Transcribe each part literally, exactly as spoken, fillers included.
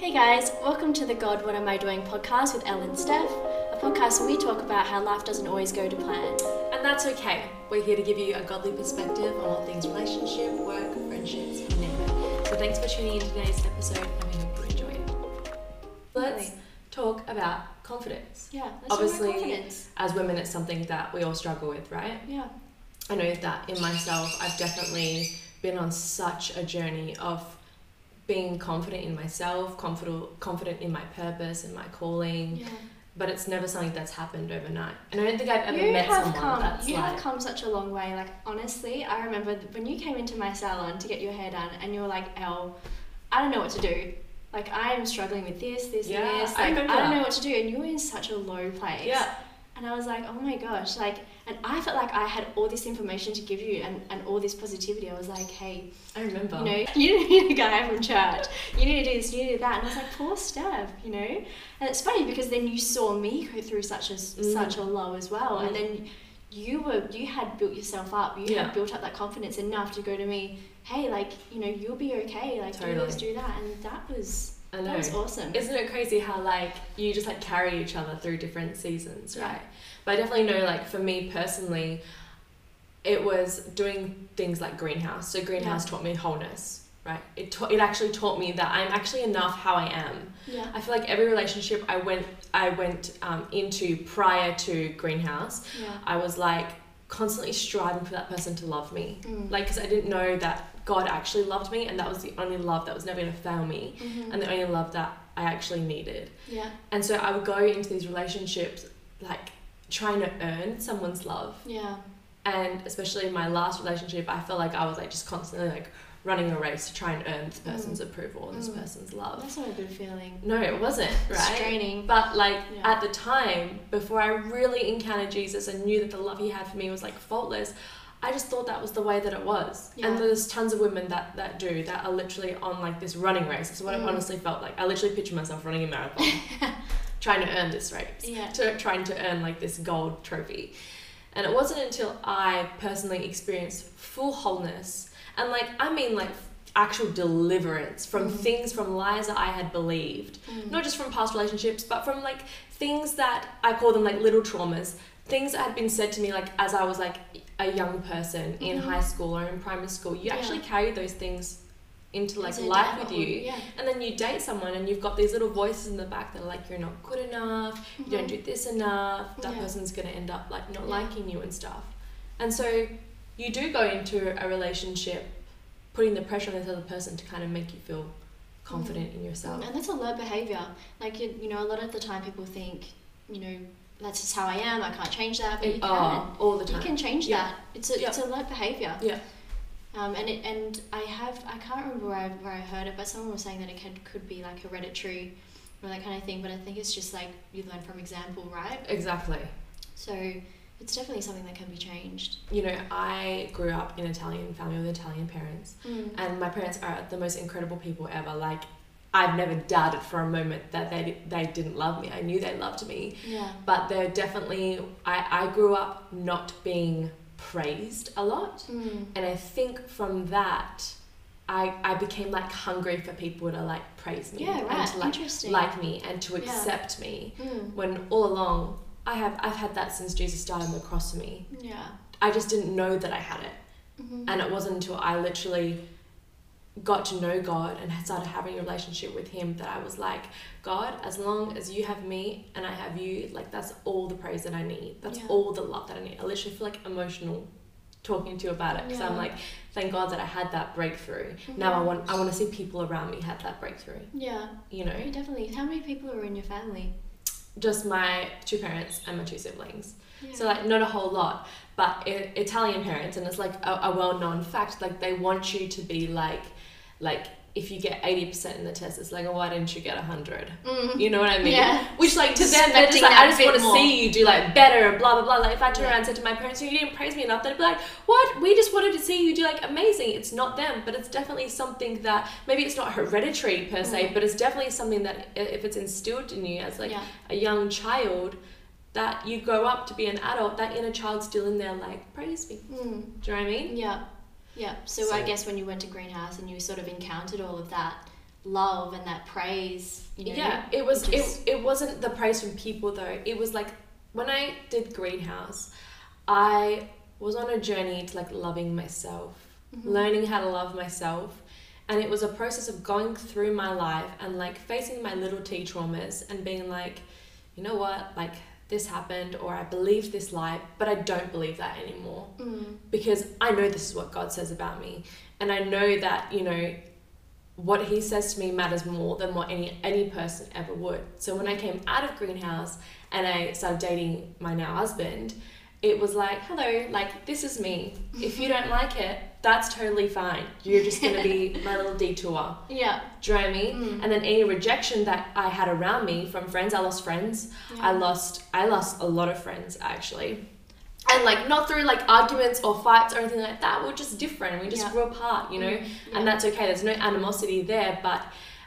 Hey guys, welcome to the God What Am I Doing podcast with Elle and Steph, a podcast where we talk about how life doesn't always go to plan. And that's okay. We're here to give you a godly perspective on all things relationship, work, friendships, you name it. So thanks for tuning in to today's episode and we hope you enjoy it. Let's Really? talk about confidence. Yeah, let's Obviously, talk about confidence. as women, it's something that we all struggle with, right? Yeah. I know that in myself, I've definitely been on such a journey of being confident in myself, confident, confident in my purpose and my calling. Yeah. But it's never something that's happened overnight. And I don't think I've ever You met have someone come, that's you like... have come such a long way. Like, honestly, I remember th- when you came into my salon to get your hair done and you were like, Elle, I don't know what to do. Like, I am struggling with this, this, Yeah, and this. I Like, I, remember don't that. know what to do. And you were in such a low place. Yeah. And I was like, oh my gosh, like, and I felt like I had all this information to give you and, and all this positivity. I was like, hey, I remember. you know, you need a guy from church. You need to do this, you need to do that. And I was like, poor Steph, you know? And it's funny because then you saw me go through such a, Mm. such a low as well. Mm. And then you were, you had built yourself up. You Yeah. had built up that confidence enough to go to me, hey, like, you know, you'll be okay. Like, Totally. do this, do that. And that was, I know. that was awesome. Isn't it crazy how like you just like carry each other through different seasons, Yeah. right? But I definitely know like for me personally, it was doing things like Greenhouse. So Greenhouse Yeah. taught me wholeness, right? It ta- it actually taught me that I'm actually enough how I am. Yeah. I feel like every relationship I went I went um, into prior to Greenhouse, Yeah. I was like constantly striving for that person to love me. Mm. Like, because I didn't know that God actually loved me and that was the only love that was never going to fail me Mhm. and the only love that I actually needed. Yeah. And so I would go into these relationships like trying to earn someone's love. Yeah. And especially in my last relationship, I felt like I was like just constantly like running a race to try and earn this person's Mm. approval and this Mm. person's love. That's not a good feeling. No, it wasn't, right? It's draining. But like Yeah. at the time, before I really encountered Jesus and knew that the love he had for me was like faultless, I just thought that was the way that it was. Yeah. And there's tons of women that, that do, that are literally on like this running race. That's what Mm. it honestly felt like. I literally pictured myself running a marathon, trying to earn this race, Yeah. to, trying to earn like this gold trophy. And it wasn't until I personally experienced full wholeness, and like, I mean like actual deliverance from Mm. things, from lies that I had believed, Mm. not just from past relationships, but from like things that I call them like little traumas, things that had been said to me like as I was like a young person in Mhm. high school or in primary school. You Yeah. actually carry those things into like As a life with adulthood, you, Yeah. and then you date someone and you've got these little voices in the back that are like, you're not good enough, you don't Mhm. do this enough, that Yeah. person's gonna end up like not Yeah. liking you and stuff. And so you do go into a relationship putting the pressure on this other person to kind of make you feel confident in yourself. And that's a learned behavior. Like, you, you know, a lot of the time people think, you know, that's just how I am, I can't change that, but you And- can. oh, all the You time. can change Yeah. that. It's a, Yeah. it's a learned behavior. Yeah. Um, and it, and I have, I can't remember where I, where I heard it, but someone was saying that it could, could be like hereditary or that kind of thing, but I think it's just like you learn from example, right? Exactly. So it's definitely something that can be changed. You know, I grew up in an Italian family with Italian parents, Mm. and my parents are the most incredible people ever. Like, I've never doubted for a moment that they they didn't love me. I knew they loved me, Yeah. but they're definitely. I I grew up not being praised a lot, Mm. and I think from that, I I became like hungry for people to like praise me Yeah, and right. to like Interesting. like me and to Yeah. accept me. Mm. When all along I have I've had that since Jesus died on the cross for me. Yeah. I just didn't know that I had it. Mhm. And it wasn't until I literally got to know God and started having a relationship with him that I was like, God, as long as you have me and I have you, like that's all the praise that I need. That's Yeah. all the love that I need. I literally feel like emotional talking to you about it, because I'm Yeah. like, thank God that I had that breakthrough. Now I Mhm. want I want to see people around me have that breakthrough, Yeah. you know? Yeah, definitely. How many people are in your family? Just my two parents and my two siblings. Yeah. So like not a whole lot, but I- Italian parents, and it's like a, a well-known fact, like they want you to be like, like if you get eighty percent in the test, it's like, oh, why didn't you get one hundred? Mm. You know what I mean? Yeah. Which like to them, they're just Expecting like, that I just bit want to more. see you do like better, blah, blah, blah. Like if I turn Yeah. around and said to my parents, you didn't praise me enough, they'd be like, what? We just wanted to see you do like amazing. It's not them, but it's definitely something that, maybe it's not hereditary per se, Mm. but it's definitely something that i- if it's instilled in you as like Yeah. a young child, that you grow up to be an adult, that inner child's still in there like, praise me. Mm. Do you know what I mean? Yeah. Yeah. So, So- I guess when you went to Greenhouse and you sort of encountered all of that, love and that praise, you know. Yeah, it was just, it, it wasn't the praise from people though. It was like when I did Greenhouse, I was on a journey to like loving myself, mm-hmm. learning how to love myself. And it was a process of going through my life and like facing my little T traumas and being like, you know what, like this happened, or I believe this lie, but I don't believe that anymore. Mm. Because I know this is what God says about me. And I know that, you know, what he says to me matters more than what any any person ever would. So when I came out of Greenhouse and I started dating my now husband, it was like, hello, like this is me. If you don't like it, that's totally fine. You're just going to be my little detour. Yeah. Do you know what I mean? Mm. And then any rejection that I had around me from friends, I lost friends. Yeah. I lost I lost a lot of friends actually. And like not through like arguments or fights or anything like that. We're just different. We just Yeah. grew apart, you know? Mm. Yeah. And that's okay. There's no animosity there, but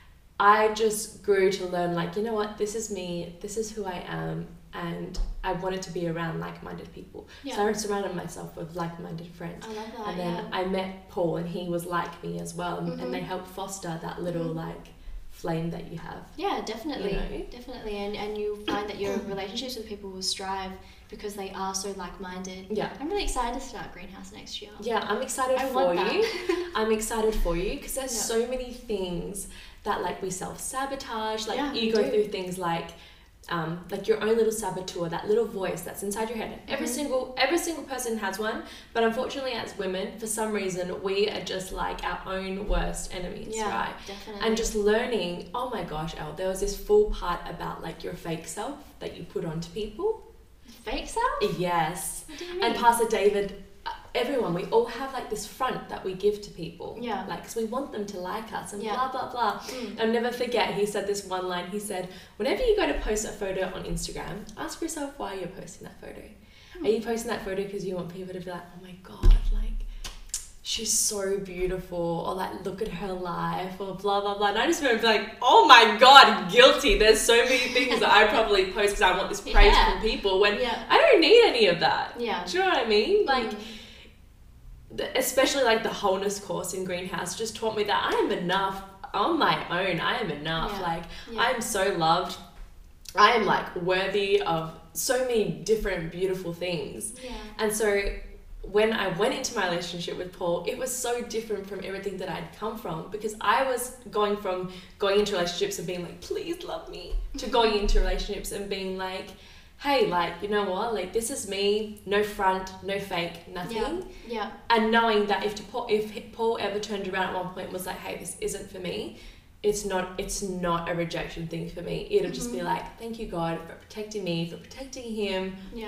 I just grew to learn like, you know what, this is me, this is who I am, and I wanted to be around like-minded people. Yeah. So I surrounded myself with like-minded friends. I love that. And then yeah. I met Paul and he was like me as well, and, Mhm. and they helped foster that little Mhm. like flame that you have. Yeah, definitely, You know? definitely, and and you find that your relationships with people will strive because they are so like-minded. Yeah. I'm really excited to start Greenhouse next year. Yeah, I'm excited I for want that. you. I'm excited for you because there's Yeah. so many things that like we self-sabotage, like Yeah, you we go do. through things like um, like your own little saboteur, that little voice that's inside your head. Every Mhm. single every single person has one, but unfortunately as women, for some reason, we are just like our own worst enemies, Yeah, right? definitely. And just learning, oh my gosh, Elle, there was this full part about like your fake self that you put onto people. fake self. Yes. What do you mean? And Pastor David, uh, everyone, we all have like this front that we give to people. Yeah. Like, because we want them to like us and Yeah. blah, blah, blah. Mm. I'll never forget, he said this one line. He said, whenever you go to post a photo on Instagram, ask yourself why you're posting that photo. Hmm. Are you posting that photo because you want people to be like, oh my God, like, she's so beautiful, or like, look at her life, or blah, blah, blah. And I just remember like, oh my God, guilty. There's so many things that I probably post because I want this praise Yeah. from people when Yeah. I don't need any of that. Yeah. Do you know what I mean? Like, Mm. the, especially like the wholeness course in Greenhouse just taught me that I am enough on my own. I am enough. Yeah. Like, Yeah. I am so loved. I am like worthy of so many different beautiful things. Yeah. And so when I went into my relationship with Paul, it was so different from everything that I'd come from, because I was going from going into relationships and being like, please love me, to going into relationships and being like, hey, like, you know what, like, this is me, no front, no fake, nothing. Yeah. Yeah. And knowing that if to Paul, if Paul ever turned around at one point and was like, hey, this isn't for me, it's not it's not a rejection thing for me. It'll just be Mhm. like, thank you, God, for protecting me, for protecting him Yeah.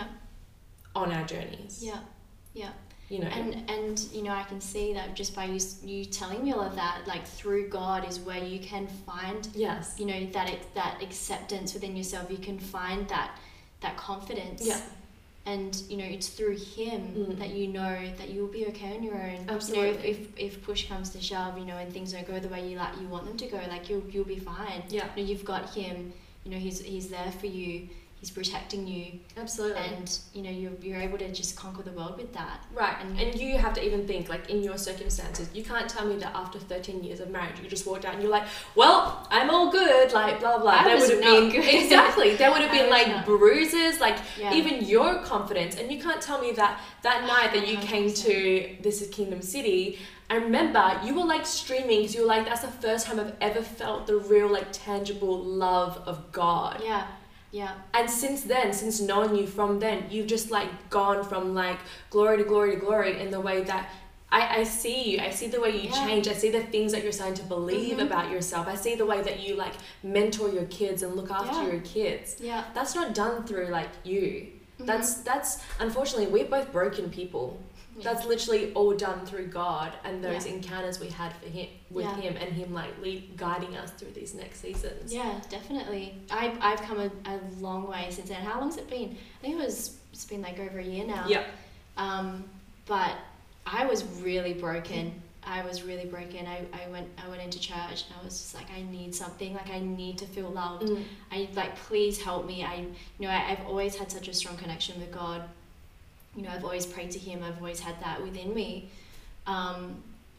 on our journeys. Yeah. Yeah. You know. And and you know, I can see that just by you you telling me all of that, like through God is where you can find, yes. you know, that ex- that acceptance within yourself. You can find that that confidence. Yeah. And you know, it's through Him Mm. that you know that you'll be okay on your own. Absolutely. You know, if, if if push comes to shove, you know, and things don't go the way you like you want them to go, like you'll you'll be fine. Yeah. You know, you've got Him. You know, He's He's there for you. He's protecting you, Absolutely. and you know you're you're able to just conquer the world with that. Right, And- and you have to even think, like, in your circumstances, you can't tell me that after thirteen years of marriage, you just walked out and you're like, well, I'm all good, like, blah, blah. I There was would have not been, good. exactly, there would have I been, was like, not. bruises, like, Yeah. even your confidence. And you can't tell me that that night that you came to This is Kingdom City, I remember you were, like, streaming because you were like, that's the first time I've ever felt the real, like, tangible love of God. Yeah, yeah, And since then, since knowing you from then, you've just like gone from like glory to glory to glory in the way that I, I see you. I see the way you Yeah. change. I see the things that you're starting to believe Mhm. about yourself. I see the way that you like mentor your kids and look after Yeah. your kids. yeah. That's not done through like you. Mhm. That's that's unfortunately we're both broken people. Yeah. That's literally all done through God and those Yeah. encounters we had for him with Yeah. him and him like lead, guiding us through these next seasons. Yeah, definitely. I I've come a, a long way since then. How long's it been? I think it was it's been like over a year now. Yeah. Um, but I was really broken. I was really broken. I, I went I went into church and I was just like, I need something. Like I need to feel loved. Mm. I like, please help me. I you know I, I've always had such a strong connection with God. You know, I've always prayed to Him. I've always had that within me. Um,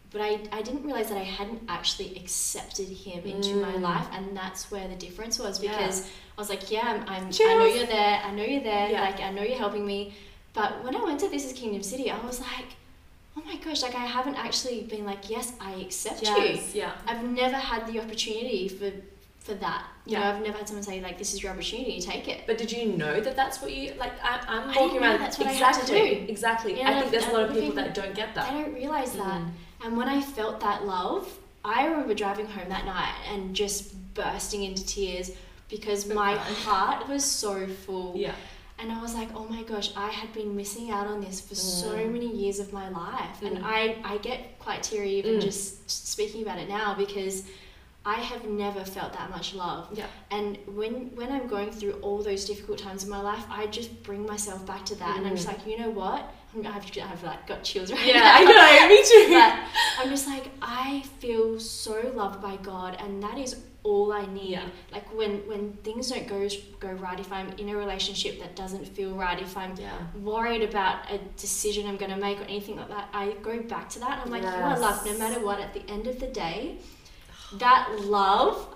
but I, I didn't realize that I hadn't actually accepted him into Mm. my life, and that's where the difference was, Yeah. because I was like, yeah, I'm, I'm I Cheers. know you're there, I know you're there, Yeah. like I know you're helping me. But when I went to This Is Kingdom City, I was like, oh my gosh, like I haven't actually been like, yes, I accept you. Yes, yeah. I've never had the opportunity for for that. You Yeah. know, I've never had someone say like, this is your opportunity, take it. But did you know that that's what you like? I, I'm I walking didn't know around. that's what I exactly, had to do. exactly. Yeah, I think there's a and lot of other people people- that don't get I that. don't realize that. Mm. And when I felt that love, I remember driving home that night and just bursting into tears because my Okay. heart was so full. Yeah. And I was like, oh my gosh, I had been missing out on this for so Mm. many years of my life. And Mm. I, I get quite teary even Mm. just speaking about it now, because I have never felt that much love. Yeah. And when when I'm going through all those difficult times in my life, I just bring myself back to that. And I'm just Mm. like, you know what? I'm, I've, I've like got chills right Yeah, now. I know. Me too. But I'm just like, I feel so loved by God, and that is all I need. Yeah. Like when when things don't go go right, if I'm in a relationship that doesn't feel right, if I'm Yeah. worried about a decision I'm going to make or anything like that, I go back to that and I'm like, you are Yes. loved no matter what. At the end of the day, that love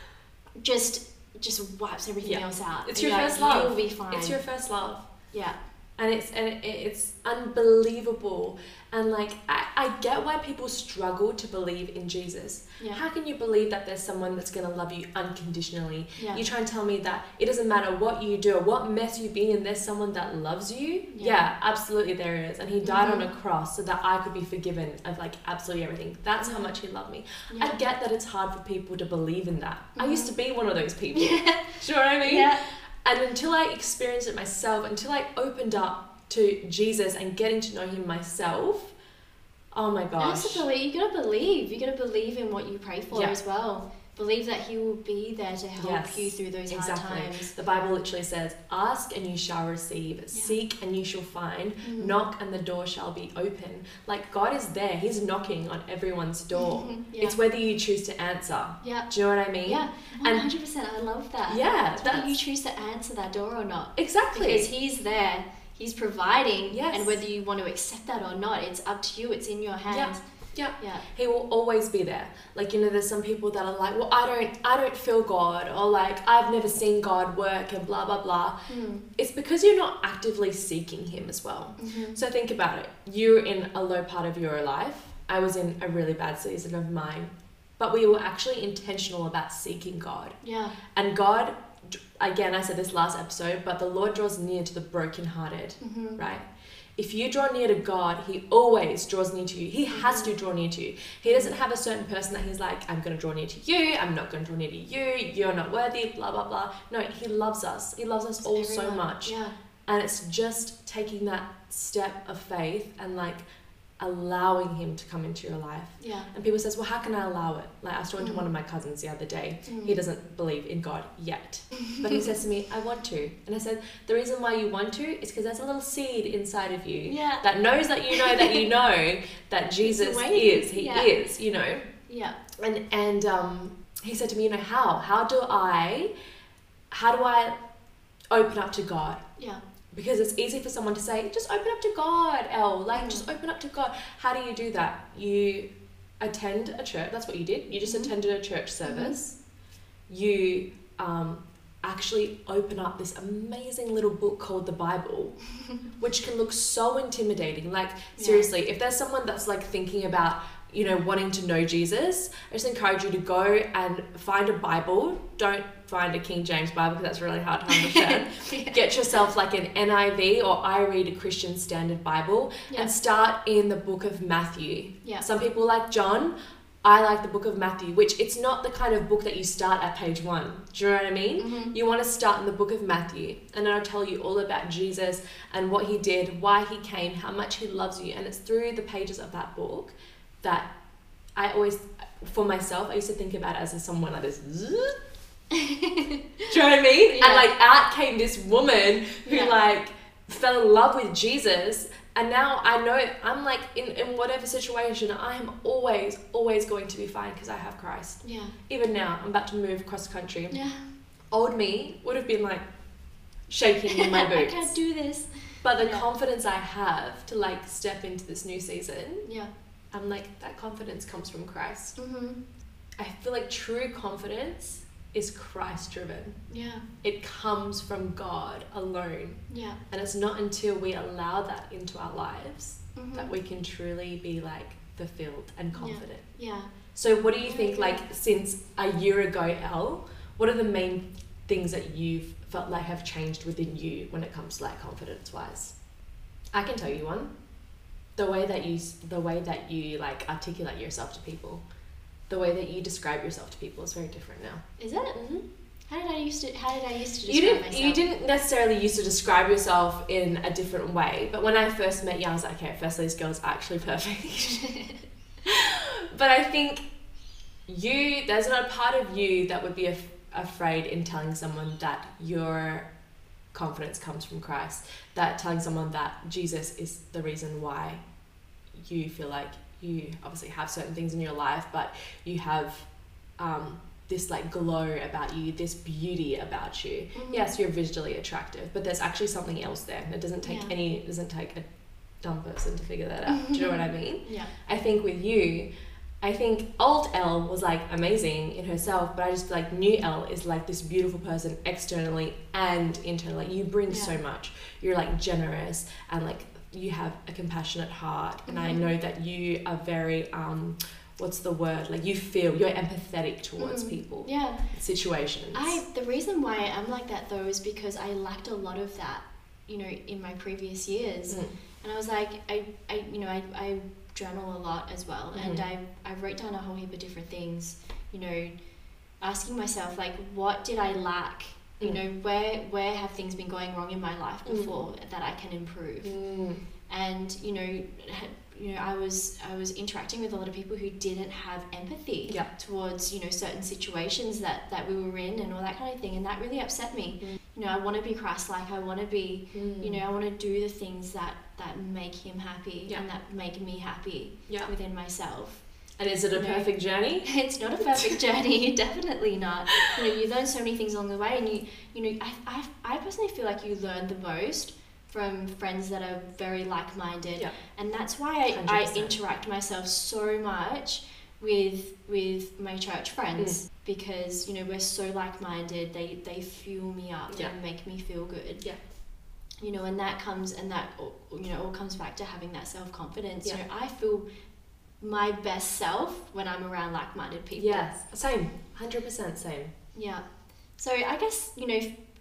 just just wipes everything Yeah. else out. It's And your you're first like, love. You'll be fine. It's your first love. yeah. And it's and it, it's unbelievable. And like I, I get why people struggle to believe in Jesus. Yeah. How can you believe that there's someone that's gonna love you unconditionally? Yeah. You try and tell me that it doesn't matter what you do or what mess you've been in, there's someone that loves you. Yeah. Yeah, absolutely there is. And he died Mhm. on a cross so that I could be forgiven of like absolutely everything. That's how Yeah. much he loved me. Yeah. I get that it's hard for people to believe in that. I Mhm. used to be one of those people. Yeah. Do you know what I mean? Yeah. And until I experienced it myself, until I opened up to Jesus and getting to know him myself, oh my And gosh. also believe, you gotta believe. You gotta believe in what you pray for Yeah. as well. Believe that he will be there to help Yes, you through those hard exactly. times. The Bible literally says, ask and you shall receive, seek and you shall find, Mm. knock and the door shall be open. Like God is there, he's knocking on everyone's door. Mhm, yeah. It's whether you choose to answer. Yeah. Do you know what I mean? Yeah, one And- hundred percent. I love that. Yeah, It's whether you that's- choose to answer that door or not. Exactly. Because he's there, he's providing, Yes. and whether you want to accept that or not, it's up to you. It's in your hands. Yeah. Yeah. He will always be there. Like, you know, there's some people that are like, well, I don't I don't feel God, or like I've never seen God work and blah blah blah. Mm. It's because you're not actively seeking him as well. Mhm. So think about it. You're in a low part of your life. I was in a really bad season of mine. But we were actually intentional about seeking God. Yeah. And God, again, I said this last episode, but the Lord draws near to the brokenhearted, Mhm. right? If you draw near to God, he always draws near to you. He has to draw near to you. He doesn't have a certain person that he's like, I'm going to draw near to you. I'm not going to draw near to you. You're not worthy, blah, blah, blah. No, he loves us. He loves us all so Everyone. much. Yeah. And it's just taking that step of faith and like allowing him to come into your life. Yeah. And people says, well, how can I allow it? Like I was talking Mm. to one of my cousins the other day. Mm. He doesn't believe in God yet. But he says to me, I want to. And I said, the reason why you want to is because there's a little seed inside of you Yeah. that knows that you know that you know that Jesus waiting. is. He Yeah. is, you know. Yeah. And and um, he said to me, you know, how? How do I, how do I open up to God? Yeah. Because it's easy for someone to say, just open up to God, Elle. Like, just open up to God. How do you do that? You attend a church. That's what you did. You just Mhm. attended a church service. You um, actually open up this amazing little book called the Bible, which can look so intimidating. Like, Yeah. seriously, if there's someone that's like thinking about, you know, wanting to know Jesus, I just encourage you to go and find a Bible. Don't find a King James Bible because that's a really hard to understand. Yeah. Get yourself like an N I V or I Read a Christian Standard Bible Yeah. and start in the book of Matthew. Yeah. Some people like John. I like the book of Matthew, which it's not the kind of book that you start at page one. Do you know what I mean? Mhm. You want to start in the book of Matthew, and it'll tell you all about Jesus and what he did, why he came, how much he loves you. And it's through the pages of that book that I always, for myself, I used to think about it as someone like this. Zzz. Do you know what I mean? Yeah. And like out came this woman who Yeah. like fell in love with Jesus. And now I know I'm like in, in whatever situation, I am always, always going to be fine because I have Christ. Yeah. Even now, I'm about to move cross country. Yeah. Old me would have been like shaking in my I boots. can't do this. But the Yeah. confidence I have to like step into this new season, Yeah. I'm like, that confidence comes from Christ. Mm-hmm. I feel like true confidence is Christ driven. Yeah. It comes from God alone. Yeah. And it's not until we allow that into our lives Mm-hmm. that we can truly be like fulfilled and confident. Yeah. So what do you Yeah, think, yeah. like, since a year ago, Elle, what are the main things that you've felt like have changed within you when it comes to like confidence wise? I can tell you one. The way that you the way that you like articulate yourself to people, the way that you describe yourself to people is very different now. Is it? Mm-hmm. How did I used to? How did I used to describe You didn't myself? you didn't necessarily used to describe yourself in a different way, but when I first met you, I was like, okay, firstly, this girl's actually perfect. But I think you there's not a part of you that would be af- afraid in telling someone that your confidence comes from Christ, that telling someone that Jesus is the reason why you feel like you obviously have certain things in your life, but you have um, this like glow about you, this beauty about you. Mm-hmm. Yes, you're visually attractive, but there's actually something else there. It doesn't take Yeah. any, it doesn't take a dumb person to figure that out. Do you know what I mean? Yeah. I think with you, I think old Elle was like amazing in herself, but I just feel like new Elle is like this beautiful person externally and internally. You bring Yeah. so much. You're like generous and like you have a compassionate heart. And I Mhm. know that you are very, um, what's the word? Like you feel, you're empathetic towards Mm. people, Yeah. situations. I the reason why I'm like that though is because I lacked a lot of that, you know, in my previous years. Mm. And I was like, I, I you know, I, I journal a lot as well, and Mhm. I I wrote down a whole heap of different things, you know, asking myself like, what did I lack? You Mm. know, where where have things been going wrong in my life Mm. before that I can improve? Mm. And you know, had, you know, I was I was interacting with a lot of people who didn't have empathy Yeah. towards, you know, certain situations that that we were in and all that kind of thing, and that really upset me. Mm. You know, I want to be Christ-like. I want to be, Mm. you know, I want to do the things that that make him happy Yeah. and that make me happy Yeah. within myself. And is it a You know, perfect journey? It's not a perfect journey, definitely not. You know, you learn so many things along the way, and you, you know, I, I, I personally feel like you learn the most from friends that are very like-minded, Yeah. and that's why I, I one hundred percent. interact myself so much with with my church friends, because you know we're so like-minded. They they fuel me up Yeah. and make me feel good. Yeah. You know, and that comes and that all- you know all comes back to having that self-confidence. Yeah. You know, I feel my best self when I'm around like-minded people. Yes. Same. one hundred percent same. Yeah. So I guess, you know,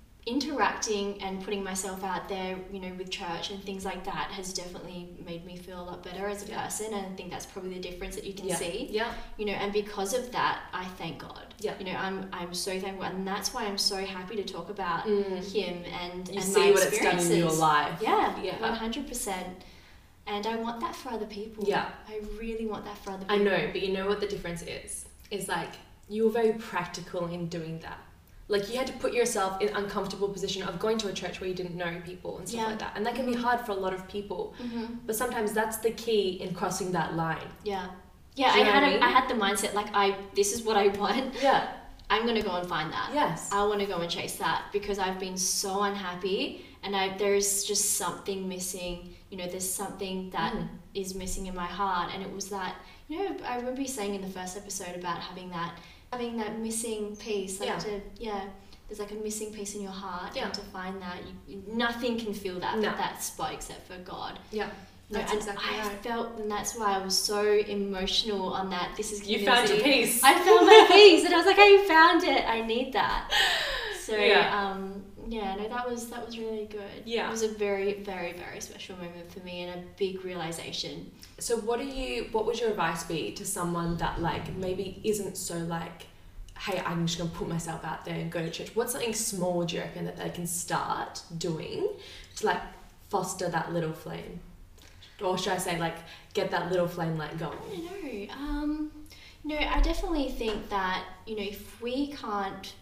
interacting and putting myself out there, you know, with church and things like that has definitely made me feel a lot better as a Yeah. person, and I think that's probably the difference that you can Yeah. see. Yeah. You know, and because of that, I thank God. Yeah. You know, I'm I'm so thankful, and that's why I'm so happy to talk about Mm. him and You and see my what it's done experiences. in your life. Yeah, Yeah. one hundred percent. And I want that for other people. Yeah. I really want that for other I people. know, but you know what the difference is? Is like you were very practical in doing that. Like you had to put yourself in uncomfortable position of going to a church where you didn't know people and stuff Yeah. like that. And that can be Mhm. hard for a lot of people. Mm-hmm. But sometimes that's the key in crossing that line. Yeah. Yeah, Do I you know had what I a, mean? I had the mindset like I this is what I want. Yeah. I'm gonna go and find that. Yes. I want to go and chase that because I've been so unhappy, and I there's just something missing. You know, there's something that Mm. is missing in my heart, and it was that. You know, I remember you saying in the first episode about having that having that missing piece. Like Yeah. to yeah. There's like a missing piece in your heart, Yeah. and to find that, you, nothing can fill that No. that spot except for God. Yeah. You know, That's and exactly I right. felt, and that's why I was so emotional on that. This is You giving found us your a- peace. I found my peace, and I was like, I found it. I need that. So Yeah. um, yeah, no, that was that was really good. Yeah. It was a very, very, very special moment for me, and a big realization. So what do you what would your advice be to someone that like maybe isn't so like, hey, I'm just gonna put myself out there and go to church? What's something small do you reckon that they can start doing to like foster that little flame? Or should I say like get that little flame like going? I don't know. Um, no, I definitely think that, you know, if we can't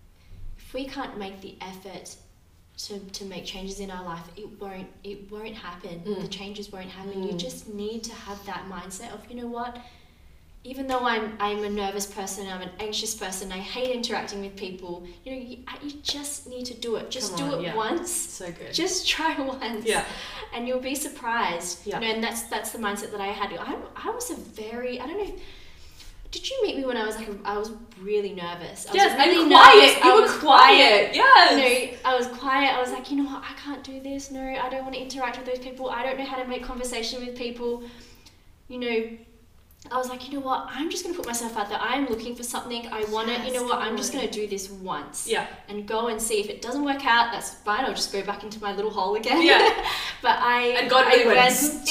if we can't make the effort to, to make changes in our life, it won't it won't happen. Mm. The changes won't happen. You Mm. just need to have that mindset of, you know what, even though I'm I'm a nervous person, I'm an anxious person, I hate interacting with people, you know, you, you just need to do it. Just Come do on, it yeah. once. So good. Just try once. Yeah. And you'll be surprised. Yeah. You know, and that's that's the mindset that I had. I, I was a very, I don't know, did you meet me when I was like, a, I was really nervous. I was Yes, really and quiet. nervous. You I were was quiet. Yes. You know, I was quiet. I was like, you know what, I can't do this. No, I don't want to interact with those people. I don't know how to make conversation with people. You know, I was like, you know what, I'm just going to put myself out there. I'm looking for something. I want Yes, it. You know what, I'm come just on. going to do this once. Yeah. And go and see. If it doesn't work out, that's fine. I'll just go back into my little hole again. Yeah. But I... And God I really went,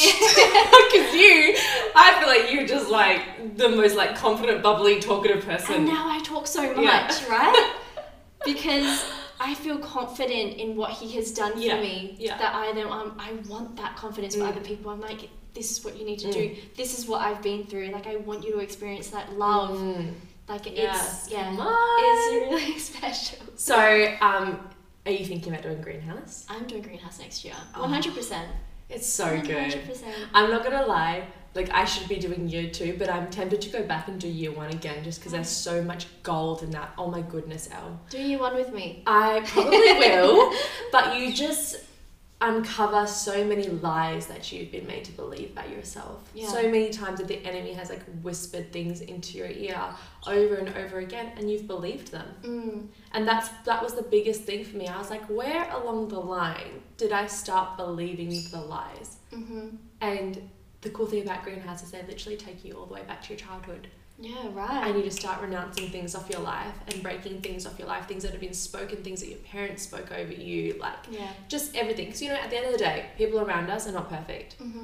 because you, I feel like you're just like the most like confident, bubbly, talkative person. And now I talk so much, Yeah. right? Because I feel confident in what he has done for Yeah. me. Yeah. That I then um, I want that confidence for Mm. other people. I'm like, this is what you need to Mm. do. This is what I've been through. Like, I want you to experience that love. Mm. Like, Yes. it's, yeah, Come on. it's really special. So, um, are you thinking about doing greenhouse? I'm doing greenhouse next year. Oh. one hundred percent. It's so one good. hundred percent. I'm not gonna lie, like I should be doing year two, but I'm tempted to go back and do year one again just because there's so much gold in that. Oh my goodness, Elle. Do year one with me. I probably will, but you just uncover so many lies that you've been made to believe about yourself. Yeah. So many times that the enemy has like whispered things into your ear over and over again, and you've believed them. Mm. And that's that was the biggest thing for me. I was like, where along the line did I start believing the lies? Mm-hmm. And the cool thing about Greenhouse is they literally take you all the way back to your childhood. Yeah, right. And you just start renouncing things off your life and breaking things off your life, things that have been spoken, things that your parents spoke over you, like Yeah. just everything. Because, you know, at the end of the day, people around us are not perfect. Mm-hmm.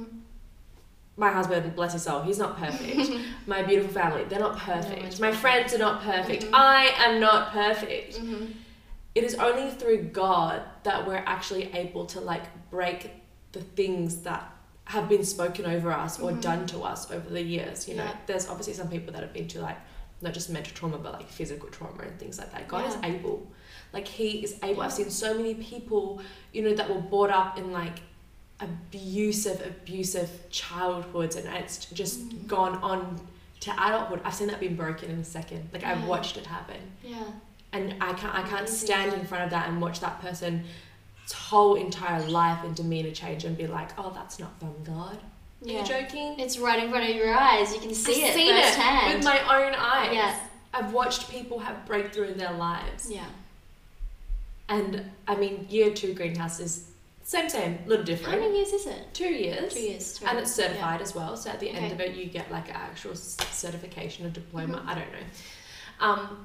My husband, bless his soul, he's not perfect. My beautiful family, they're not perfect. one's My perfect. friends are not perfect. Mhm. I am not perfect. Mm-hmm. It is only through God that we're actually able to like break the things that have been spoken over us or Mhm. done to us over the years. You know, Yeah. there's obviously some people that have been to like not just mental trauma but like physical trauma and things like that. God is Yeah. able. Like he is able. Yeah. I've seen so many people, you know, that were brought up in like abusive, abusive childhoods, and it's just Mm. gone on to adulthood. I've seen that being broken in a second. Like I've Yeah. watched it happen. Yeah. And I can't I can't Amazing. stand in front of that and watch that person's whole entire life and demeanor change and be like, oh, that's not from God. Are Yeah. you joking? It's right in front of your eyes. You can see I've it seen firsthand. it with my own eyes. Yeah. I've watched people have breakthrough in their lives. Yeah. And I mean, year two greenhouse is same, same, a little How different. many years is it? Two years. Two years. And it's certified as well. So at the end Okay. of it, you get like an actual s- certification or diploma. Mhm. I don't know. Um,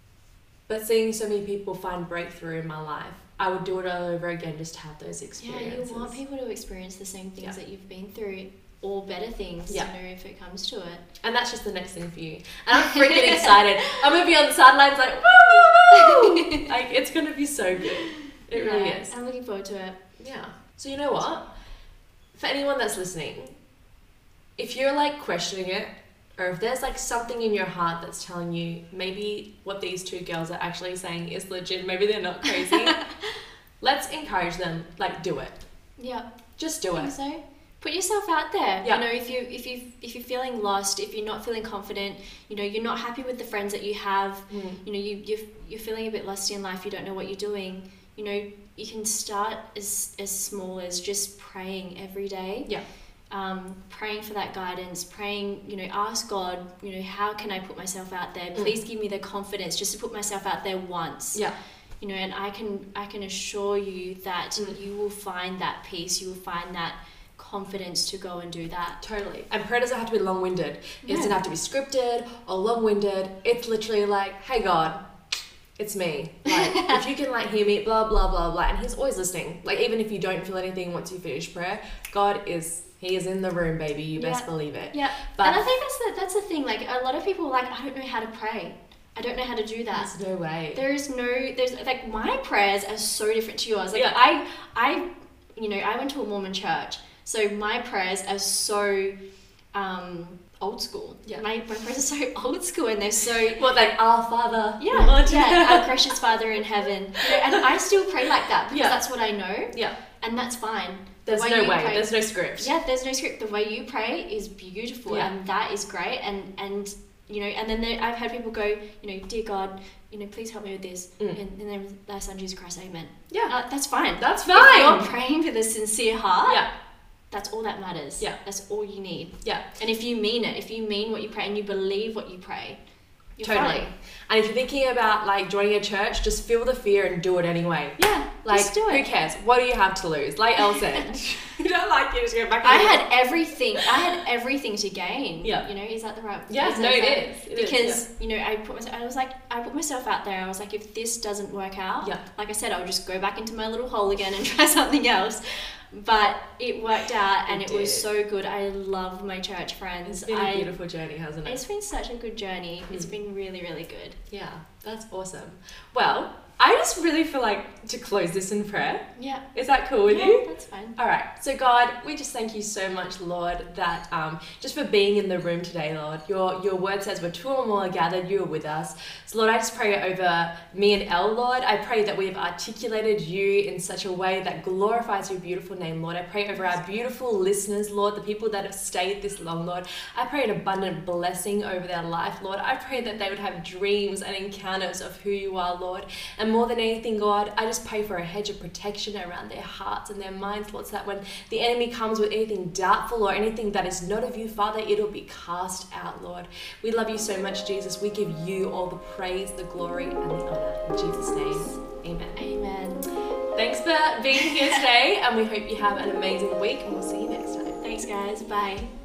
but seeing so many people find breakthrough in my life, I would do it all over again just to have those Yeah, experiences. you want people to experience the same things Yeah. that you've been through, or better things, Yeah. you know, if it comes to it. And that's just the next thing for you. And I'm freaking excited. I'm gonna be on the sidelines like, woo, woo, woo. Like it's gonna be so good. It really Yeah, is. I'm looking forward to it. Yeah. So you know what? For anyone that's listening, if you're like questioning it, or if there's like something in your heart that's telling you maybe what these two girls are actually saying is legit, maybe they're not crazy, let's encourage them. Like, do it. Yeah. Just do I it. think so. Put yourself out there. Yeah. You know, if you if you if you're feeling lost, if you're not feeling confident, you know, you're not happy with the friends that you have, Mm. you know, you you're, you're feeling a bit lost in life, you don't know what you're doing, you know, you can start as as small as just praying every day. Yeah. Um, praying for that guidance, praying, you know, ask God, you know, how can I put myself out there? Mm. Please give me the confidence just to put myself out there once. Yeah. You know, and I can I can assure you that Mm. you will find that peace, you will find that confidence to go and do that. Totally. And prayer doesn't have to be long-winded. It No. doesn't have to be scripted or long-winded. It's literally like, hey God, it's me. Like, if you can like hear me, blah, blah, blah, blah. And he's always listening. Like, even if you don't feel anything once you finish prayer, God is, he is in the room, baby. You best Yeah. believe it. Yeah. But and I think that's the that's the thing. Like, a lot of people are like, I don't know how to pray. I don't know how to do that. there's no way. There is no there's like my prayers are so different to yours. Like Yeah. I I you know, I went to a Mormon church. So my prayers are so um old school. Yeah. My my prayers are so old school, and they're so What, like, our Father? yeah, What? yeah, our precious Father in heaven. You know, and I still pray like that because Yeah. that's what I know, Yeah. and that's fine. There's way no you way. pray- There's no script. Yeah, there's no script. The way you pray is beautiful, Yeah. and that is great. And and you know, and then there, I've had people go, you know, dear God, you know, please help me with this. Mm. And, and then thy son Jesus Christ, amen. Yeah. Uh, that's fine. That's If fine. you're praying with a sincere heart, Yeah. that's all that matters. Yeah. That's all you need. Yeah. And if you mean it, if you mean what you pray and you believe what you pray, you're Totally. fine. And if you're thinking about like joining a church, just feel the fear and do it anyway. Yeah, Like, just do who it. cares? What do you have to lose? Like Elle said, you don't like you just go back. I and had everything. I had everything to gain. Yeah. You know, is that the right? Yeah, is no, that- it that- is. It is, because you know, I put myself. I was like, I put myself out there. I was like, if this doesn't work out, Yeah. like I said, I'll just go back into my little hole again and try something else. But it worked out, and It it, was did. so good. I love my church friends. It's been I, a beautiful journey, hasn't it? It's been such a good journey. It's Mm. been really, really good. Yeah, that's awesome. Well, I just really feel like to close this in prayer. Yeah. Is that cool with Yeah, you? that's fine. All right. So God, we just thank you so much, Lord, that um, just for being in the room today, Lord. Your your word says where two or more are gathered, you are with us. So Lord, I just pray over me and Elle, Lord. I pray that we have articulated you in such a way that glorifies your beautiful name, Lord. I pray over our beautiful listeners, Lord, the people that have stayed this long, Lord. I pray an abundant blessing over their life, Lord. I pray that they would have dreams and encounters of who you are, Lord. And more than anything, God, I just pray for a hedge of protection around their hearts and their minds, Lord, so that when the enemy comes with anything doubtful or anything that is not of you, Father, it'll be cast out, Lord. We love you so much, Jesus. We give you all the praise, the glory, and the honor. In Jesus' name, amen. Amen. Thanks for being here today, and we hope you have an amazing week, and we'll see you next time. Thanks, guys. Bye.